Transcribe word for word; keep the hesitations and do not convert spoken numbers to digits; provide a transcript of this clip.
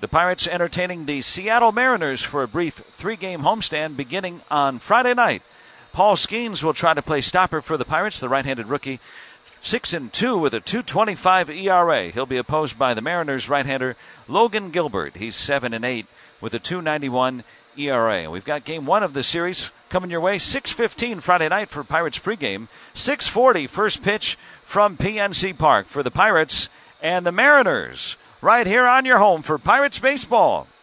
The Pirates entertaining the Seattle Mariners for a brief three-game homestand beginning on Friday night. Paul Skeens will try to play stopper for the Pirates, the right-handed rookie. six and two with a two twenty-five E R A. He'll be opposed by the Mariners right-hander Logan Gilbert. He's seven and eight with a two ninety-one E R A. We've got game one of the series coming your way. six fifteen Friday night for Pirates pregame. six forty first pitch from P N C Park for the Pirates and the Mariners. Right here on your home for Pirates baseball.